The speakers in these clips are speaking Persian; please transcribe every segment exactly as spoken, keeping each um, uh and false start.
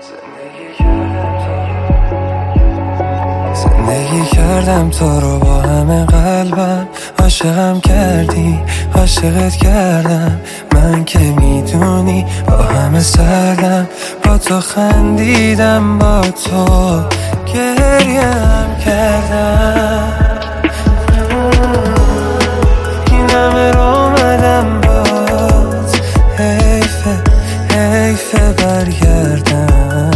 زندگی کردم تو رو با همه قلبم، عاشقم کردی عاشقت کردم، من که میدونی با همه سردم، با تو خندیدم با تو گریم کردم، این همه رو اومدم باز، حیفه حیفه برگردم.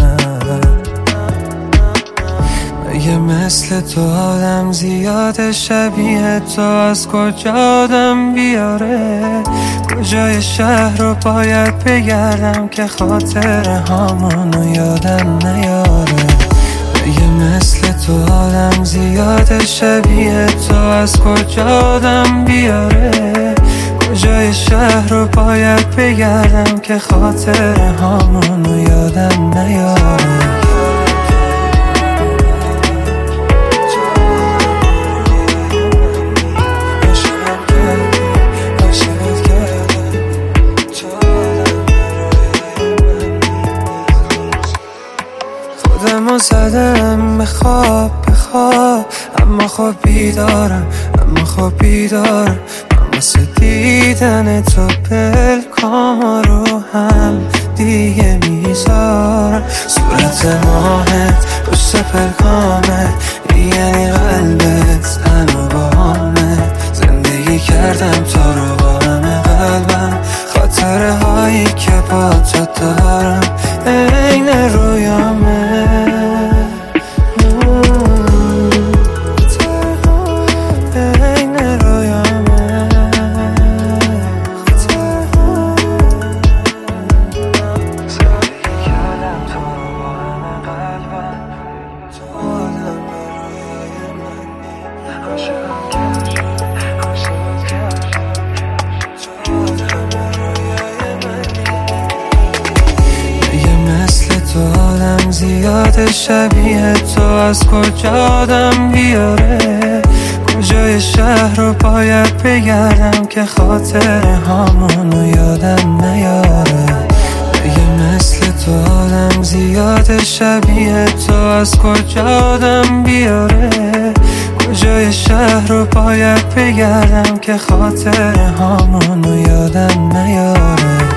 مگه مثل تو آدم زیاده شبیه تو از کجا آدم بیاره؟ کجای شهر رو باید بگردم که خاطر هامونو یادم نیاره؟ مگه مثل تو آدم زیاده شبیه تو از کجا آدم بیاره؟ کجای شهر رو باید بگردم که خاطر هامونو یادم نیاره؟ خودمو زدم به خواب به خواب، اما خب بیدارم اما خب بیدارم، من واسه دیدن تو پلکام رو هم دیگه میذارم. صورت ماهت پشت پلکامت یعنی قلبت تنها با همه، زندگی کردم تو رو با همه قلبم، خاطره هایی که با تو دارم عین رویامه. زیاده شبیه تو از کجا آدم بیاره؟ کجای شهر رو باید بگردم که خاطر هامونو یادم نیاره؟ مگه مثل تو آدم زیاده شبیه تو از کجا آدم بیاره؟ کجای شهر رو باید بگردم که خاطر هامونو یادم نیاره؟